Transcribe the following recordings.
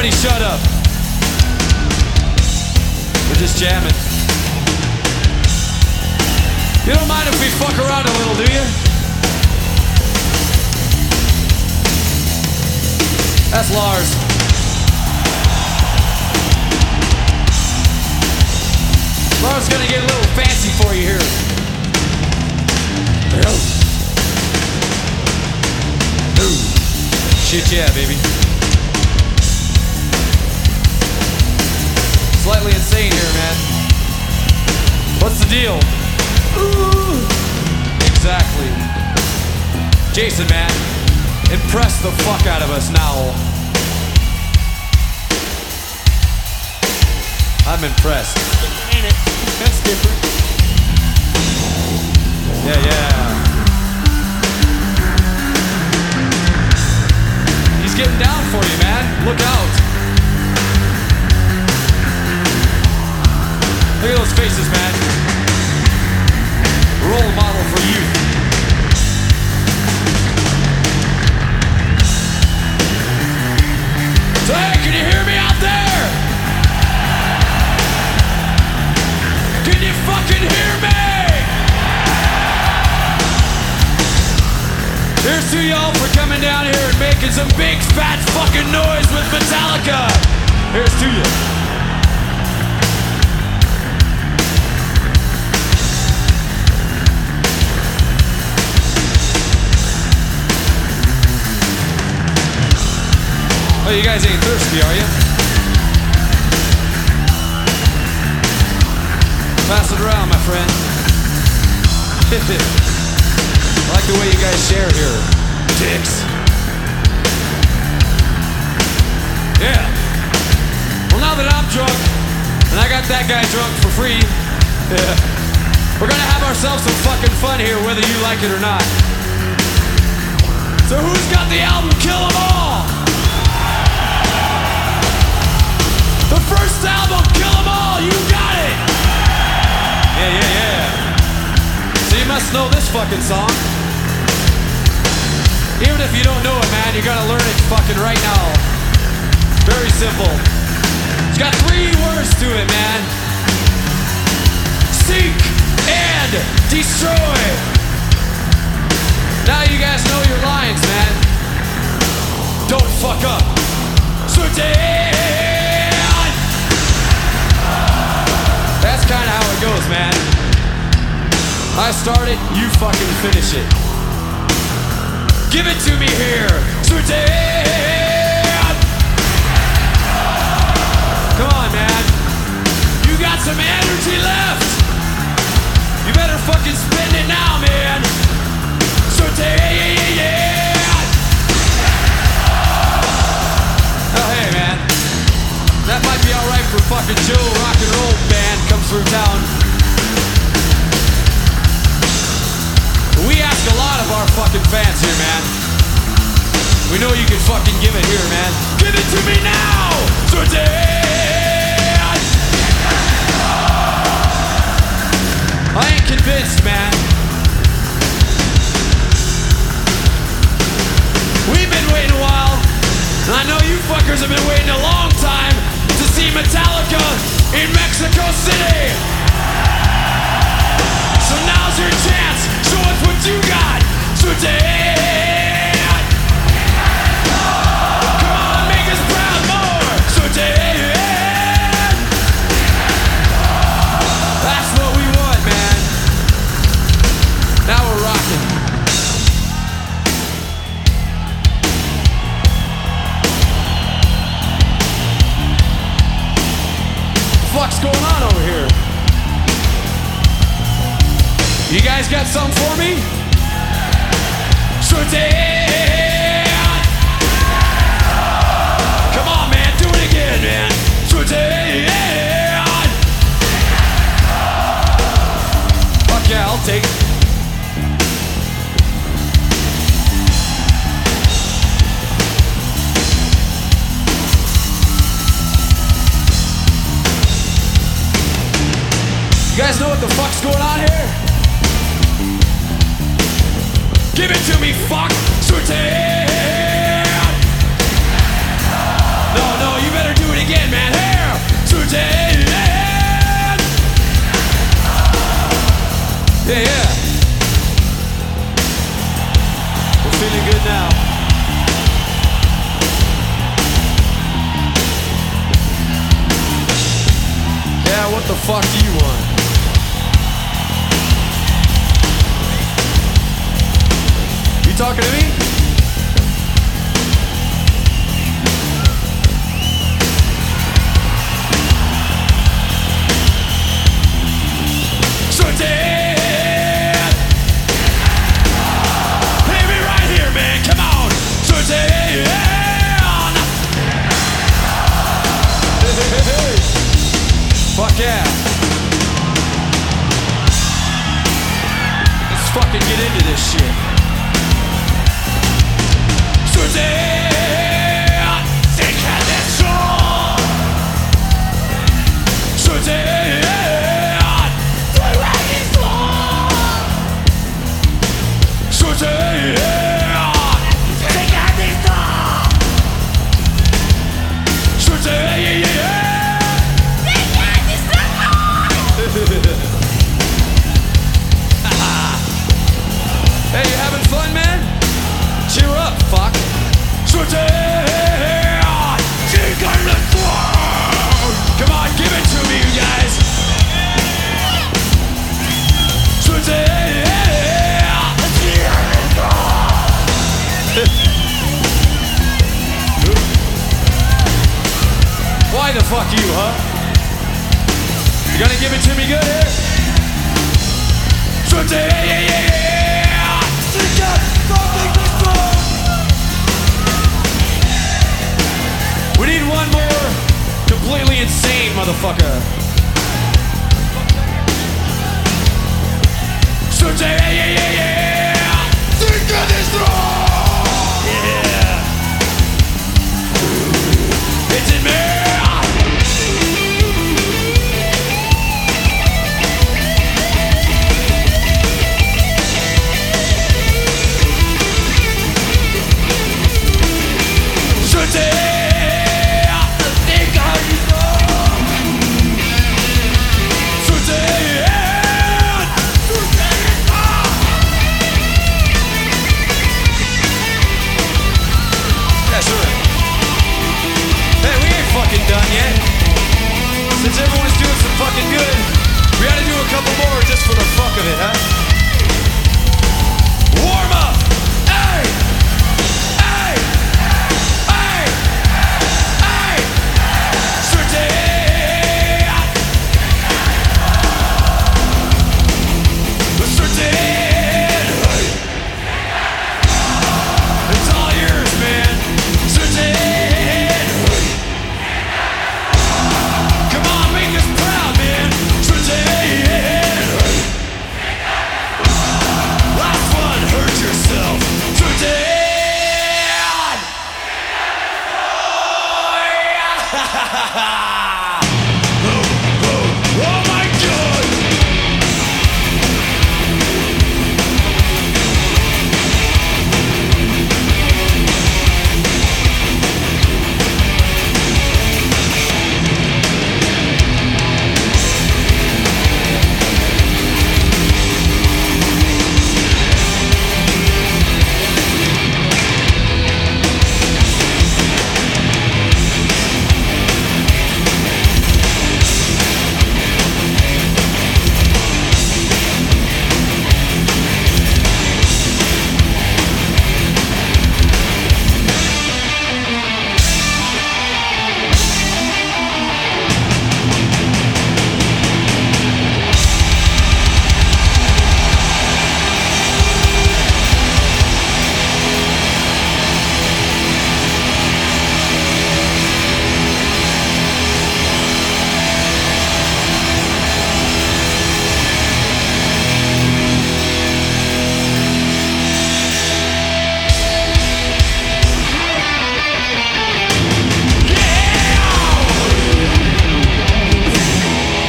Everybody shut up. We're just jamming. You don't mind if we fuck around a little, do you? That's Lars. Lars gonna get a little fancy for you here. Shit yeah, baby. Slightly insane here, man. What's the deal? Ooh. Exactly. Jason, man, impress the fuck out of us now. I'm impressed. Ain't it? That's different. Yeah. He's getting down for you, man. Look out. Look at those faces, man. Role model for you. So hey, can you hear me out there? Can you fucking hear me? Here's to y'all for coming down here and making some big fat fucking noise with Metallica. Here's to you. Oh, you guys ain't thirsty, are you? Pass it around, my friend. I like the way you guys share here. Dicks. Yeah. Well, now that I'm drunk, and I got that guy drunk for free, yeah, we're gonna have ourselves some fucking fun here, whether you like it or not. So who's got the album Kill 'Em All? The first album, Kill 'Em All, you got it! Yeah. So you must know this fucking song. Even if you don't know it, man, you're gonna learn it fucking right now. Very simple. It's got 3 words to it, man. Seek and destroy. Now you guys know your lines, man. Don't fuck up. That's kind of how it goes, man. I start it, you fucking finish it. Give it to me here. Come on, man. You got some energy left. You better fucking spend it now, man. Oh, hey, man. That might be alright for fucking Joe Rock and Roll Band comes through town. We ask a lot of our fucking fans here, man. We know you can fucking give it here, man. Give it to me now! I ain't convinced, man. We've been waiting a while, and I know you fuckers have been waiting a long time to see Metallica in Mexico City. So now's your chance. Show us what you got. Come on, make us proud more. That's what we want, man. Now we're rocking. What's going on over here? You guys got something for me? Come on, man, do it again, man. Fuck yeah, I'll take it. You guys know what the fuck's going on here? Give it to me, fuck! No, you better fuck do you want? You talking to me? So dead. Baby, right here, man. Come on. So dead. Fuck yeah. Let's fucking get into this shit. So dead. Take out that soul. So dead. So dead. Take out this soul. So dead. Hey, you having fun, man? Cheer up, fuck. So down, take on the throne. Come on, give it to me, you guys. So down, why the fuck you, huh? You gonna give it to me good here? So down. We need one more completely insane motherfucker. So yeah. Think of this throne. Yeah. It's in me. Done yet? Since everyone's doing some fucking good, we gotta do a couple more just for the fuck of it, huh? Warm up! Hey! Hey! Hey! Hey! Certain! Certain! It's all yours, man! Certain! Oh my God!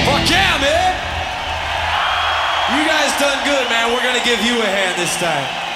Done good, man. We're gonna give you a hand this time.